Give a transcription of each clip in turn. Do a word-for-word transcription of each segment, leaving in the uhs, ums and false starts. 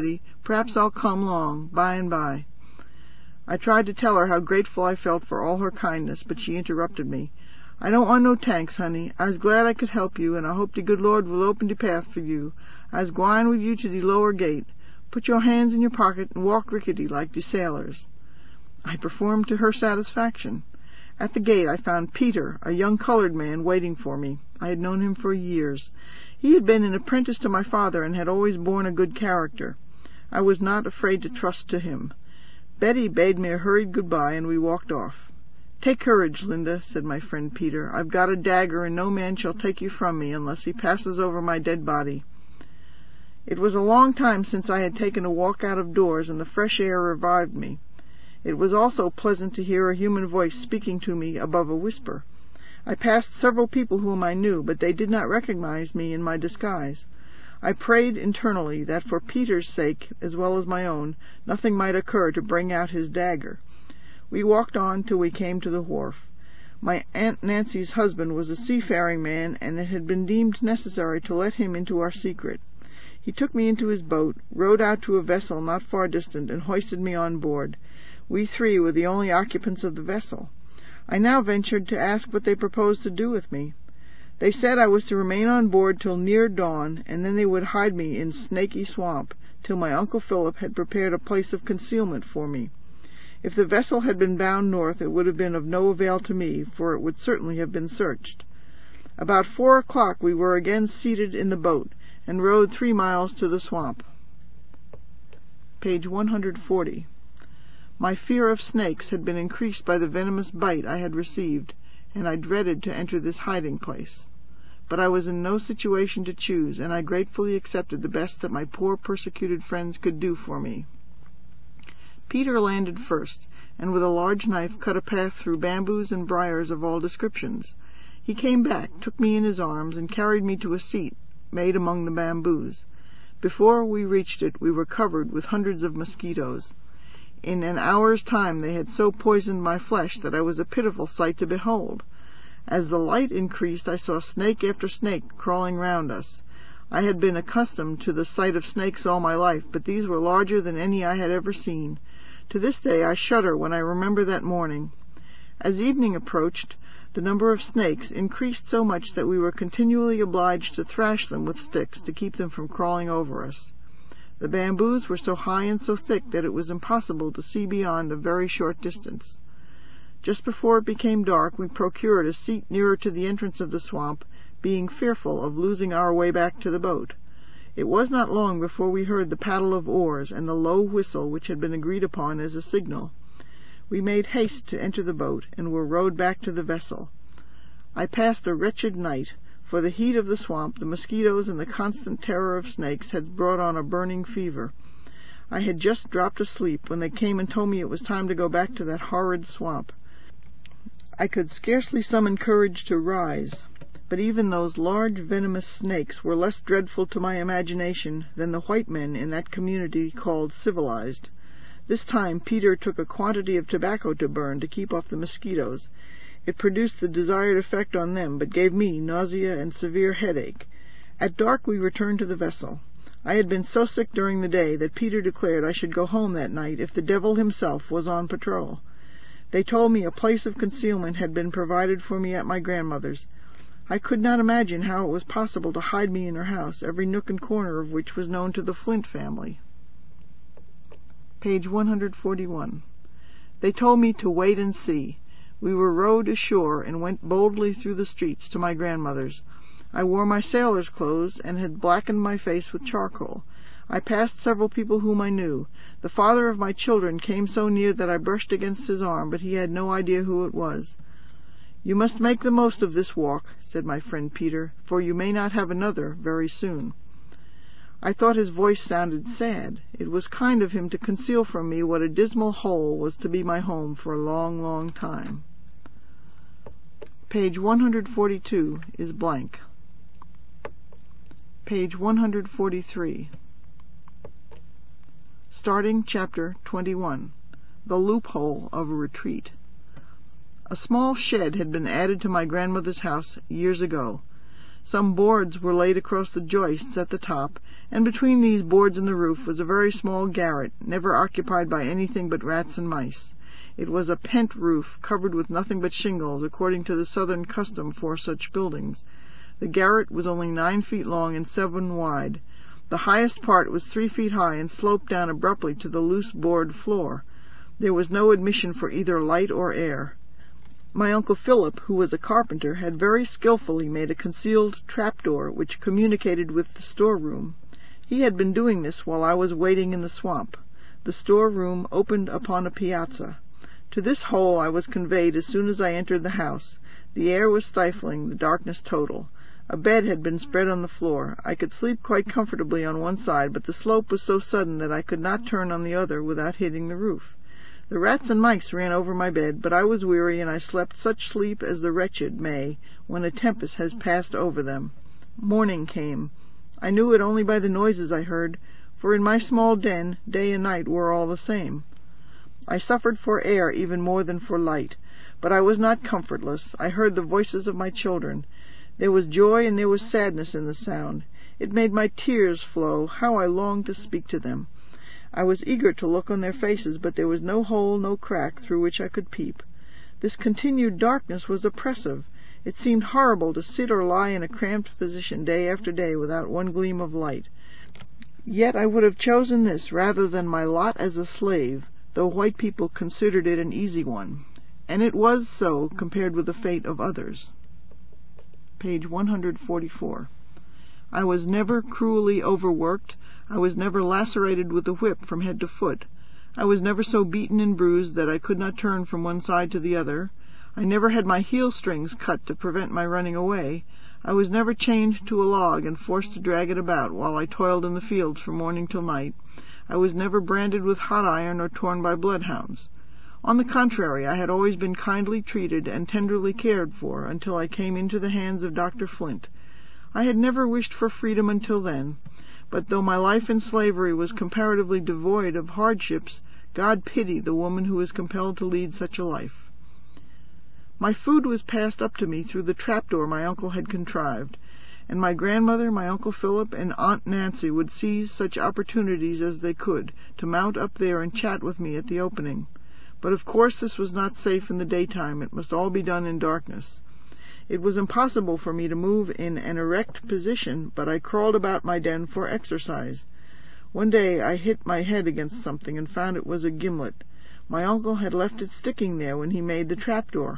Hetty. "Perhaps I'll come 'long by and by." I tried to tell her how grateful I felt for all her kindness, but she interrupted me. "I don't want no tanks, honey. I's glad I could help you, and I hope de good Lord will open de path for you. I's gwine with you to de lower gate. Put your hands in your pocket and walk rickety like de sailors." I performed to her satisfaction. At the gate I found Peter, a young colored man, waiting for me. I had known him for years. He had been an apprentice to my father and had always borne a good character. I was not afraid to trust to him. Betty bade me a hurried good-bye, and we walked off. "Take courage, Linda," said my friend Peter. "I've got a dagger, and no man shall take you from me unless he passes over my dead body." It was a long time since I had taken a walk out of doors, and the fresh air revived me. It was also pleasant to hear a human voice speaking to me above a whisper. I passed several people whom I knew, but they did not recognize me in my disguise. I prayed internally that for Peter's sake, as well as my own, nothing might occur to bring out his dagger. We walked on till we came to the wharf. My Aunt Nancy's husband was a seafaring man, and it had been deemed necessary to let him into our secret. He took me into his boat, rowed out to a vessel not far distant, and hoisted me on board. We three were the only occupants of the vessel. I now ventured to ask what they proposed to do with me. They said I was to remain on board till near dawn, and then they would hide me in Snaky Swamp till my Uncle Philip had prepared a place of concealment for me. If the vessel had been bound north, it would have been of no avail to me, for it would certainly have been searched. About four o'clock we were again seated in the boat, and rowed three miles to the swamp. Page one hundred forty. My fear of snakes had been increased by the venomous bite I had received, and I dreaded to enter this hiding-place. But I was in no situation to choose, and I gratefully accepted the best that my poor persecuted friends could do for me. Peter landed first, and with a large knife cut a path through bamboos and briars of all descriptions. He came back, took me in his arms, and carried me to a seat made among the bamboos. Before we reached it, we were covered with hundreds of mosquitoes. In an hour's time they had so poisoned my flesh that I was a pitiful sight to behold. As the light increased, I saw snake after snake crawling round us. I had been accustomed to the sight of snakes all my life, but these were larger than any I had ever seen. To this day I shudder when I remember that morning. As evening approached, the number of snakes increased so much that we were continually obliged to thrash them with sticks to keep them from crawling over us. The bamboos were so high and so thick that it was impossible to see beyond a very short distance. Just before it became dark, we procured a seat nearer to the entrance of the swamp, being fearful of losing our way back to the boat. It was not long before we heard the paddle of oars and the low whistle which had been agreed upon as a signal. We made haste to enter the boat, and were rowed back to the vessel. I passed a wretched night, for the heat of the swamp, the mosquitoes, and the constant terror of snakes had brought on a burning fever. I had just dropped asleep when they came and told me it was time to go back to that horrid swamp. I could scarcely summon courage to rise, but even those large venomous snakes were less dreadful to my imagination than the white men in that community called civilized. This time Peter took a quantity of tobacco to burn to keep off the mosquitoes. It produced the desired effect on them, but gave me nausea and severe headache. At dark we returned to the vessel. I had been so sick during the day that Peter declared I should go home that night if the devil himself was on patrol. They told me a place of concealment had been provided for me at my grandmother's. I could not imagine how it was possible to hide me in her house, every nook and corner of which was known to the Flint family. Page one hundred forty-one. They told me to wait and see. We were rowed ashore and went boldly through the streets to my grandmother's. I wore my sailor's clothes and had blackened my face with charcoal. I passed several people whom I knew. The father of my children came so near that I brushed against his arm, but he had no idea who it was. "You must make the most of this walk," said my friend Peter, "for you may not have another very soon." I thought his voice sounded sad. It was kind of him to conceal from me what a dismal hole was to be my home for a long, long time. Page one hundred forty-two is blank. Page one hundred forty-three. Starting chapter twenty-one. The Loophole of a Retreat. A small shed had been added to my grandmother's house years ago. Some boards were laid across the joists at the top, and between these boards and the roof was a very small garret, never occupied by anything but rats and mice. It was a pent roof, covered with nothing but shingles, according to the southern custom for such buildings. The garret was only nine feet long and seven wide. The highest part was three feet high and sloped down abruptly to the loose board floor. There was no admission for either light or air. My Uncle Philip, who was a carpenter, had very skilfully made a concealed trapdoor which communicated with the storeroom. He had been doing this while I was waiting in the swamp. The storeroom opened upon a piazza. To this hole I was conveyed as soon as I entered the house. The air was stifling, the darkness total. A bed had been spread on the floor. I could sleep quite comfortably on one side, but the slope was so sudden that I could not turn on the other without hitting the roof. The rats and mice ran over my bed, but I was weary, and I slept such sleep as the wretched may when a tempest has passed over them. Morning came. I knew it only by the noises I heard, for in my small den day and night were all the same. I suffered for air even more than for light, but I was not comfortless. I heard the voices of my children. There was joy and there was sadness in the sound. It made my tears flow. How I longed to speak to them! I was eager to look on their faces, but there was no hole, no crack through which I could peep. This continued darkness was oppressive. It seemed horrible to sit or lie in a cramped position day after day without one gleam of light. Yet I would have chosen this rather than my lot as a slave, though white people considered it an easy one. And it was so compared with the fate of others. Page one hundred forty-four. I was never cruelly overworked. I was never lacerated with a whip from head to foot. I was never so beaten and bruised that I could not turn from one side to the other. I never had my heel strings cut to prevent my running away. I was never chained to a log and forced to drag it about while I toiled in the fields from morning till night. I was never branded with hot iron or torn by bloodhounds. On the contrary, I had always been kindly treated and tenderly cared for until I came into the hands of Doctor Flint. I had never wished for freedom until then, but though my life in slavery was comparatively devoid of hardships, God pity the woman who is compelled to lead such a life. My food was passed up to me through the trapdoor my uncle had contrived, and my grandmother, my Uncle Philip, and Aunt Nancy would seize such opportunities as they could to mount up there and chat with me at the opening. But of course this was not safe in the daytime. It must all be done in darkness. It was impossible for me to move in an erect position, but I crawled about my den for exercise. One day I hit my head against something and found it was a gimlet. My uncle had left it sticking there when he made the trapdoor.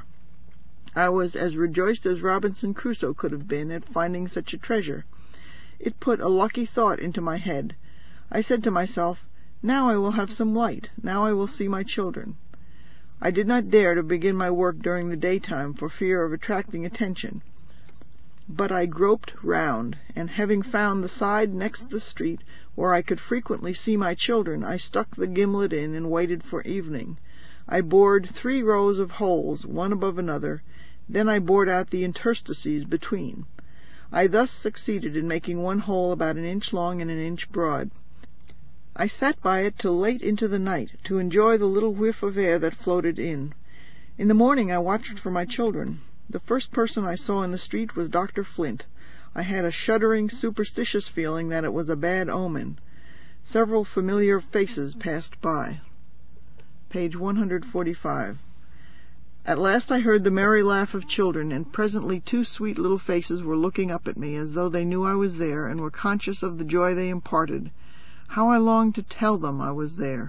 I was as rejoiced as Robinson Crusoe could have been at finding such a treasure. It put a lucky thought into my head. I said to myself, "Now I will have some light. Now I will see my children." I did not dare to begin my work during the daytime for fear of attracting attention. But I groped round, and having found the side next the street where I could frequently see my children, I stuck the gimlet in and waited for evening. I bored three rows of holes, one above another. Then I bored out the interstices between. I thus succeeded in making one hole about an inch long and an inch broad. I sat by it till late into the night, to enjoy the little whiff of air that floated in. In the morning I watched for my children. The first person I saw in the street was Doctor Flint. I had a shuddering, superstitious feeling that it was a bad omen. Several familiar faces passed by. Page one hundred forty-five. At last I heard the merry laugh of children, and presently two sweet little faces were looking up at me as though they knew I was there and were conscious of the joy they imparted. How I longed to tell them I was there.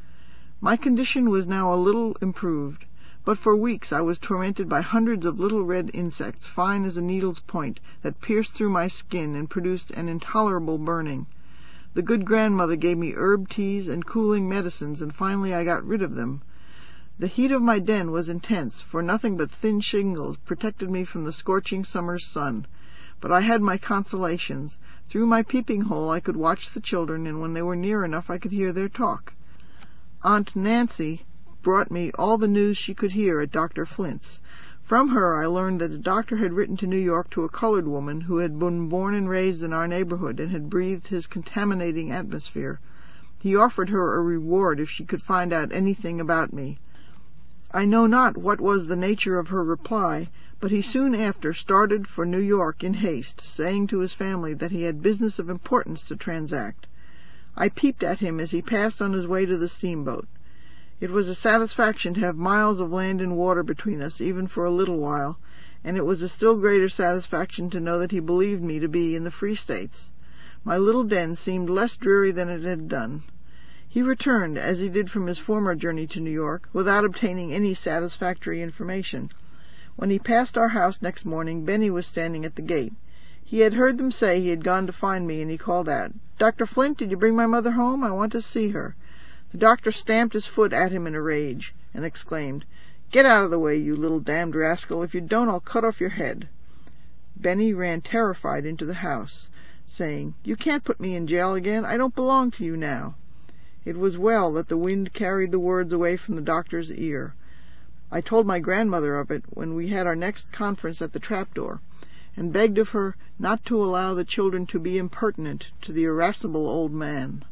My condition was now a little improved, but for weeks I was tormented by hundreds of little red insects, fine as a needle's point, that pierced through my skin and produced an intolerable burning. The good grandmother gave me herb teas and cooling medicines, and finally I got rid of them. The heat of my den was intense, for nothing but thin shingles protected me from the scorching summer's sun. But I had my consolations. Through my peeping hole I could watch the children, and when they were near enough I could hear their talk. Aunt Nancy brought me all the news she could hear at Doctor Flint's. From her I learned that the doctor had written to New York to a colored woman who had been born and raised in our neighborhood and had breathed his contaminating atmosphere. He offered her a reward if she could find out anything about me. I know not what was the nature of her reply, But he soon after started for New York in haste, saying to his family that he had business of importance to transact. I peeped at him as he passed on his way to the steamboat. It was a satisfaction to have miles of land and water between us, even for a little while, and it was a still greater satisfaction to know that he believed me to be in the Free States. My little den seemed less dreary than it had done. He returned, as he did from his former journey to New York, without obtaining any satisfactory information. When he passed our house next morning, Benny was standing at the gate. He had heard them say he had gone to find me, and he called out, "Doctor Flint, did you bring my mother home? I want to see her." The doctor stamped his foot at him in a rage, and exclaimed, "Get out of the way, you little damned rascal. If you don't, I'll cut off your head." Benny ran terrified into the house, saying, "You can't put me in jail again. I don't belong to you now." It was well that the wind carried the words away from the doctor's ear. I told my grandmother of it when we had our next conference at the trapdoor, and begged of her not to allow the children to be impertinent to the irascible old man.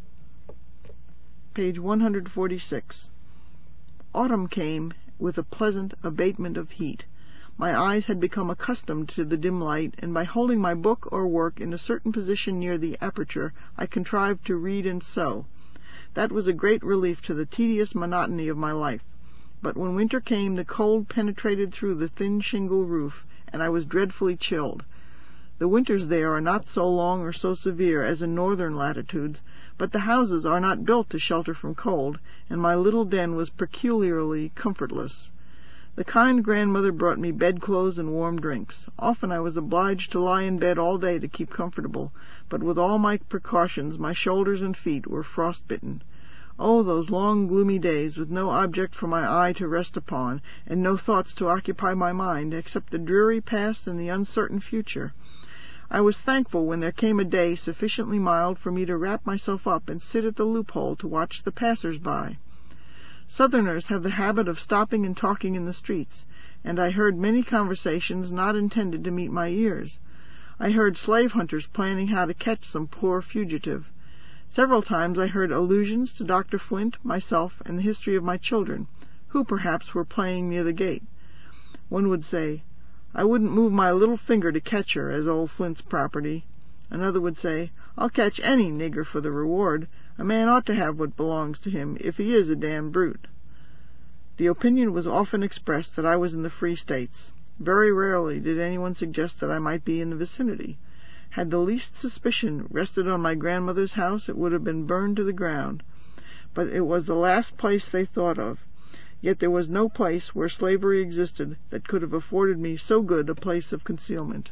Page one hundred forty-six. Autumn came with a pleasant abatement of heat. My eyes had become accustomed to the dim light, and by holding my book or work in a certain position near the aperture, I contrived to read and sew. That was a great relief to the tedious monotony of my life. But when winter came, the cold penetrated through the thin shingle roof, and I was dreadfully chilled. The winters there are not so long or so severe as in northern latitudes, but the houses are not built to shelter from cold, and my little den was peculiarly comfortless. The kind grandmother brought me bedclothes and warm drinks. Often I was obliged to lie in bed all day to keep comfortable, but with all my precautions my shoulders and feet were frostbitten. Oh, those long gloomy days, with no object for my eye to rest upon, and no thoughts to occupy my mind, except the dreary past and the uncertain future. I was thankful when there came a day sufficiently mild for me to wrap myself up and sit at the loophole to watch the passers-by. Southerners have the habit of stopping and talking in the streets, and I heard many conversations not intended to meet my ears. I heard slave hunters planning how to catch some poor fugitive. Several times I heard allusions to Doctor Flint, myself, and the history of my children, who perhaps were playing near the gate. One would say, "I wouldn't move my little finger to catch her, as old Flint's property." Another would say, "I'll catch any nigger for the reward. A man ought to have what belongs to him, if he is a damned brute." The opinion was often expressed that I was in the Free States. Very rarely did anyone suggest that I might be in the vicinity. Had the least suspicion rested on my grandmother's house, it would have been burned to the ground. But it was the last place they thought of. Yet there was no place where slavery existed that could have afforded me so good a place of concealment.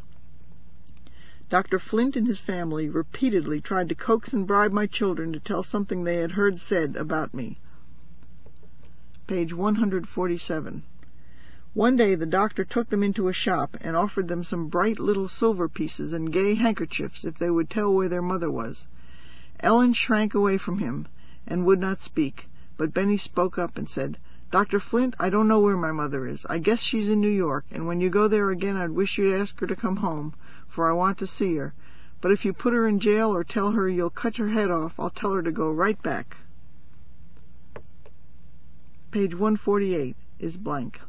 Doctor Flint and his family repeatedly tried to coax and bribe my children to tell something they had heard said about me. Page one hundred forty-seven. One day the doctor took them into a shop and offered them some bright little silver pieces and gay handkerchiefs if they would tell where their mother was. Ellen shrank away from him and would not speak, but Benny spoke up and said, "Doctor Flint, I don't know where my mother is. I guess she's in New York, and when you go there again I'd wish you'd ask her to come home, for I want to see her. But if you put her in jail or tell her you'll cut her head off, I'll tell her to go right back." Page one forty-eight is blank.